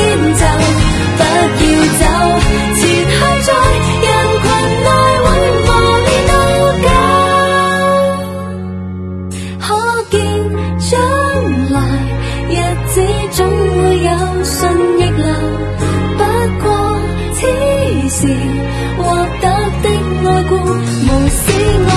就不要走，前去在人群內會磨練到久，可見將來日子總會有順逆流，不過此時獲得的愛顧無視我。